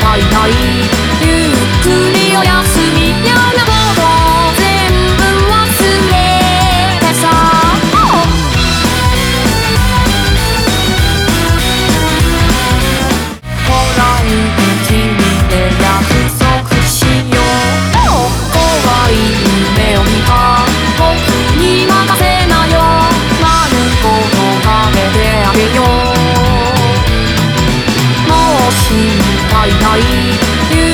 配ないゆっくりおやすみ嫌なこと全部忘れてさほら君で約束しよう怖い夢を見た僕に任せなよ丸ごと食べてあげようもう心配ない